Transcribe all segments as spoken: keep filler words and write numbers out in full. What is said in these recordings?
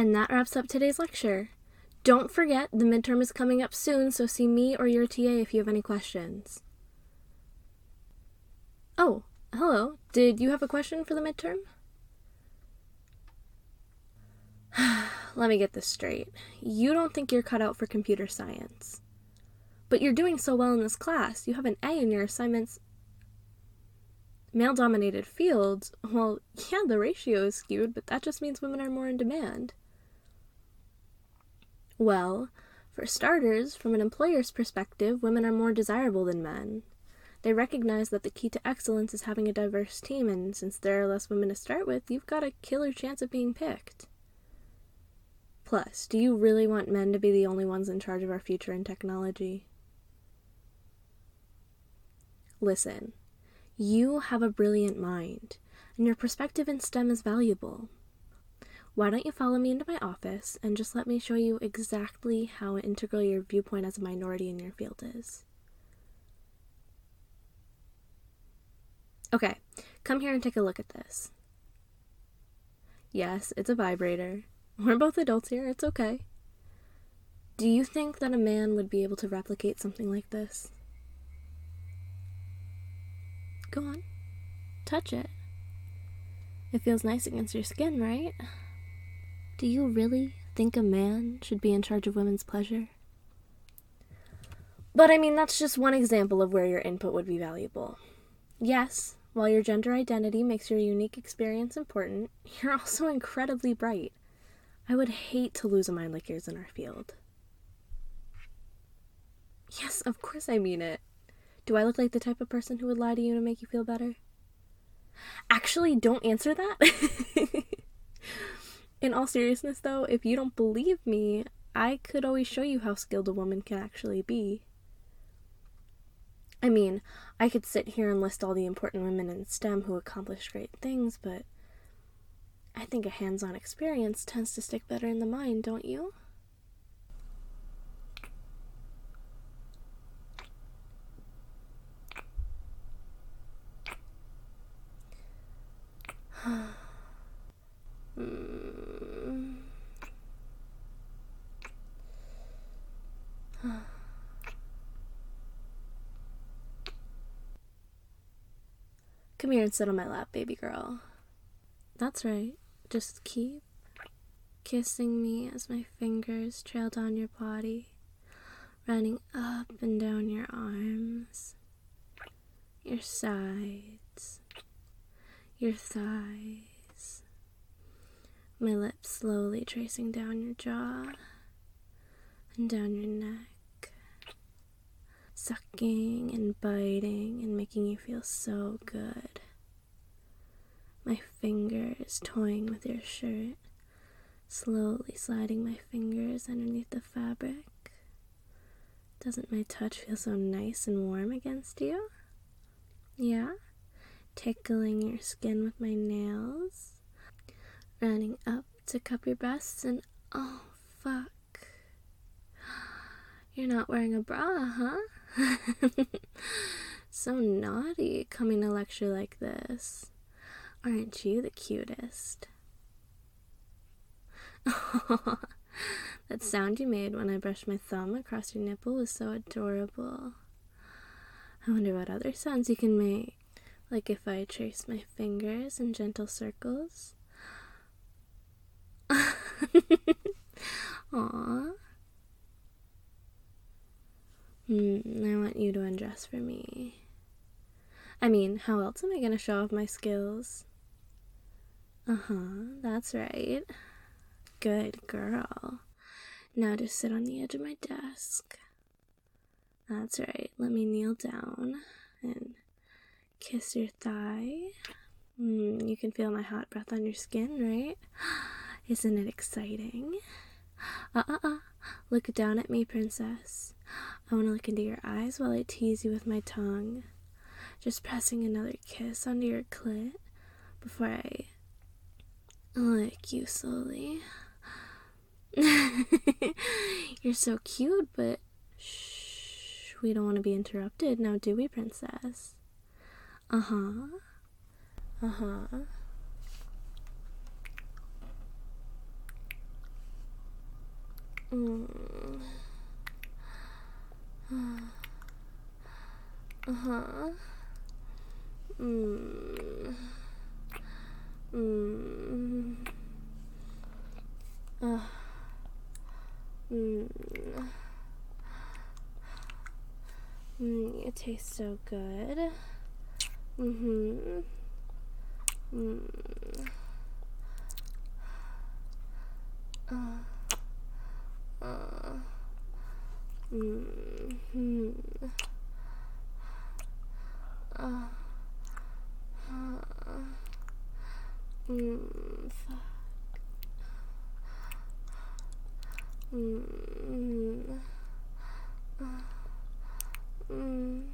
And that wraps up today's lecture. Don't forget, the midterm is coming up soon, so see me or your T A if you have any questions. Oh, hello. Did you have a question for the midterm? Let me get this straight. You don't think you're cut out for computer science. But you're doing so well in this class. You have an A in your assignments. Male-dominated fields? Well, yeah, the ratio is skewed, but that just means women are more in demand. Well, for starters, from an employer's perspective, women are more desirable than men. They recognize that the key to excellence is having a diverse team, and since there are less women to start with, you've got a killer chance of being picked. Plus, do you really want men to be the only ones in charge of our future in technology? Listen, you have a brilliant mind, and your perspective in STEM is valuable. Why don't you follow me into my office and just let me show you exactly how integral your viewpoint as a minority in your field is? Okay, come here and take a look at this. Yes, it's a vibrator. We're both adults here, it's okay. Do you think that a man would be able to replicate something like this? Go on, touch it. It feels nice against your skin, right? Do you really think a man should be in charge of women's pleasure? But I mean, that's just one example of where your input would be valuable. Yes, while your gender identity makes your unique experience important, you're also incredibly bright. I would hate to lose a mind like yours in our field. Yes, of course I mean it. Do I look like the type of person who would lie to you to make you feel better? Actually, don't answer that. In all seriousness, though, if you don't believe me, I could always show you how skilled a woman can actually be. I mean, I could sit here and list all the important women in STEM who accomplish great things, but I think a hands-on experience tends to stick better in the mind, don't you? mm. Come here and sit on my lap, baby girl. That's right. Just keep kissing me as my fingers trail down your body, running up and down your arms, your sides, your thighs, my lips slowly tracing down your jaw and down your neck, sucking and biting and making you feel so good. My fingers toying with your shirt, slowly sliding my fingers underneath the fabric. Doesn't my touch feel so nice and warm against you? Yeah? Tickling your skin with my nails, running up to cup your breasts, and oh, fuck. You're not wearing a bra, huh? So naughty coming to lecture like this. Aren't you the cutest? That sound you made when I brushed my thumb across your nipple was so adorable. I wonder what other sounds you can make. Like if I trace my fingers in gentle circles. Aww. Hmm, I want you to undress for me. I mean, how else am I gonna show off my skills? Uh-huh, that's right. Good girl. Now just sit on the edge of my desk. That's right, let me kneel down and kiss your thigh. Mm, you can feel my hot breath on your skin, right? Isn't it exciting? Uh-uh-uh, look down at me, princess. I want to look into your eyes while I tease you with my tongue. Just pressing another kiss onto your clit before I lick you slowly. You're so cute, but shh, we don't want to be interrupted now, do we, princess? Uh-huh. Uh-huh. Mm. Uh-huh. Mm. Mm. Uh. Mm. Mm. It tastes so good. Mm-hmm. Mm. Uh. Uh. Mm-hmm. Uh. Uh. Mm. Fuck. Mm. Uh. Mm.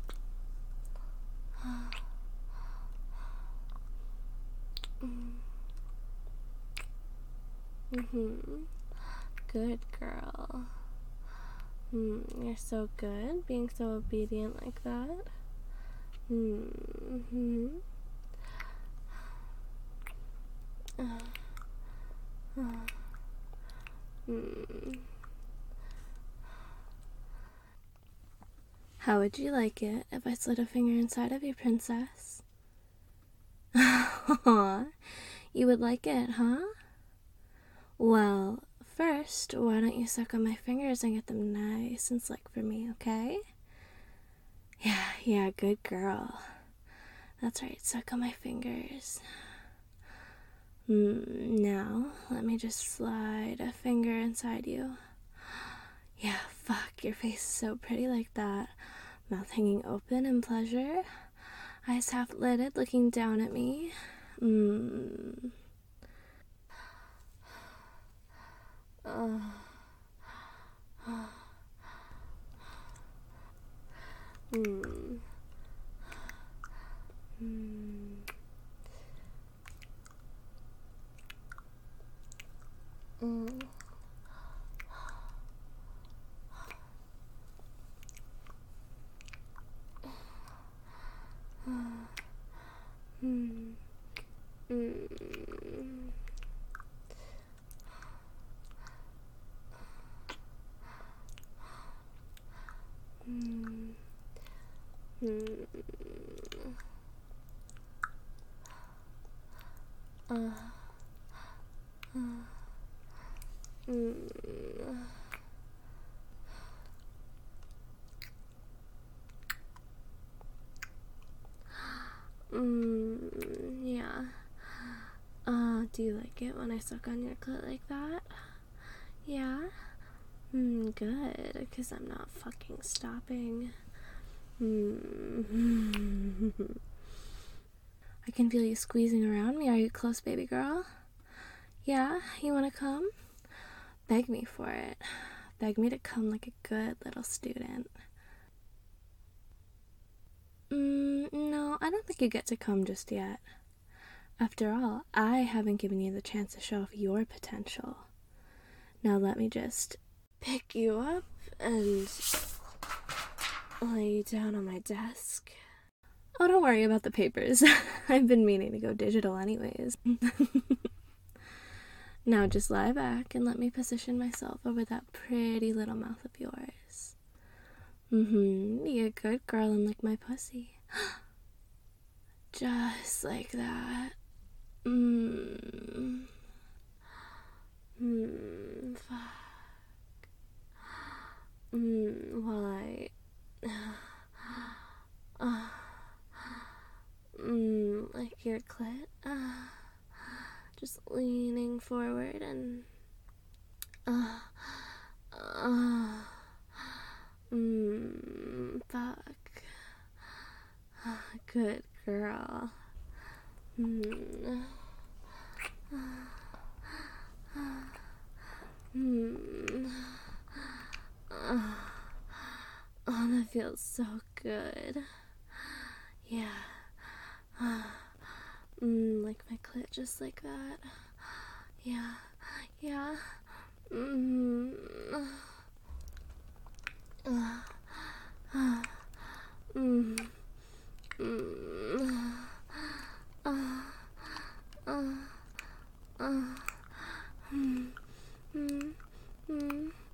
Mm-hmm. Good girl. Hmm, you're so good, being so obedient like that. Mm-hmm. Uh, uh, mm. How would you like it if I slid a finger inside of you, princess? Aw, you would like it, huh? Well, first, why don't you suck on my fingers and get them nice and slick for me, okay? Yeah, yeah, good girl. That's right, suck on my fingers. Mm, now, let me just slide a finger inside you. Yeah, fuck, your face is so pretty like that. Mouth hanging open in pleasure. Eyes half lidded, looking down at me. Mmm. Uh. Mmm. Mmm. Mm. Mm. Mm. Mm. Mm. Uh. Uh. Mm. Mm. Yeah. Uh, do you like it when I suck on your clit like that? Yeah? Mm, good, because I'm not fucking stopping. Mm. I can feel you squeezing around me. Are you close, baby girl? Yeah? You wanna come? Beg me for it. Beg me to come like a good little student. Mm, no, I don't think you get to come just yet. After all, I haven't given you the chance to show off your potential. Now let me just pick you up and lay you down on my desk. Oh, don't worry about the papers. I've been meaning to go digital anyways. Now just lie back and let me position myself over that pretty little mouth of yours. Mm-hmm. Be a good girl and lick my pussy. Just like that. Mmm. Mmm. Fuck. Mmm. While I... Uh, mmm. Like your clit. Uh, just leaning forward and... Uh, uh, mmm. Fuck. Good girl. Mm. Mm. Oh, that feels so good. Yeah. Mm, like my clit, just like that. Yeah. Yeah. Mm. Uh. Mm. Mm. Uh. Uh. Uh. Mm. Mm. Mm.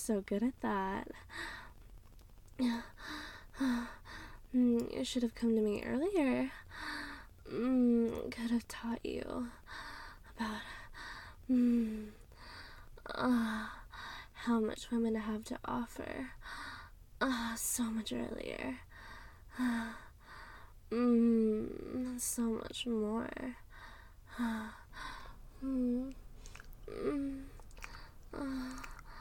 so good at that. Mm, you should have come to me earlier. Mm, could have taught you about mm, uh, how much women have to offer. Uh, so much earlier. Mm, so much more. Mm, mm, uh,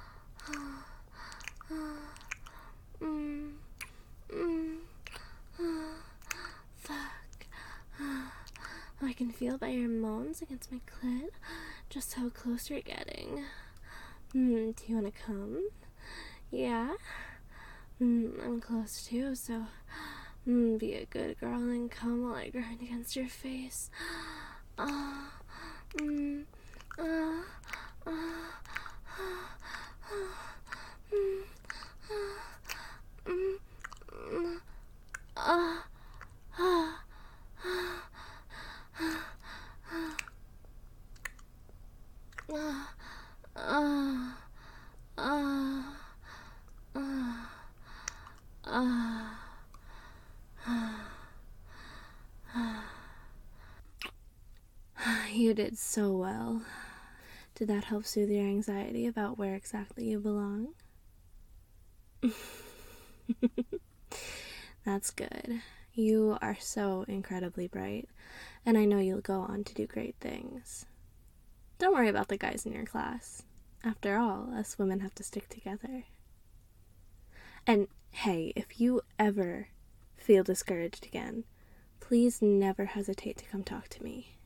mm, mm, uh, fuck. I can feel by your moans against my clit just how close you're getting. Mm, do you want to come? Yeah? Mm, I'm close too, so mm, be a good girl and come while I grind against your face. Ah, uh, mm, ah, uh, ah, uh, mm, ah, mm, mm, ah, ah, ah, ah, ah, ah, You did so well. Did that help soothe your anxiety about where exactly you belong? That's good. You are so incredibly bright, and I know you'll go on to do great things. Don't worry about the guys in your class. After all, us women have to stick together. And hey, if you ever feel discouraged again, please never hesitate to come talk to me.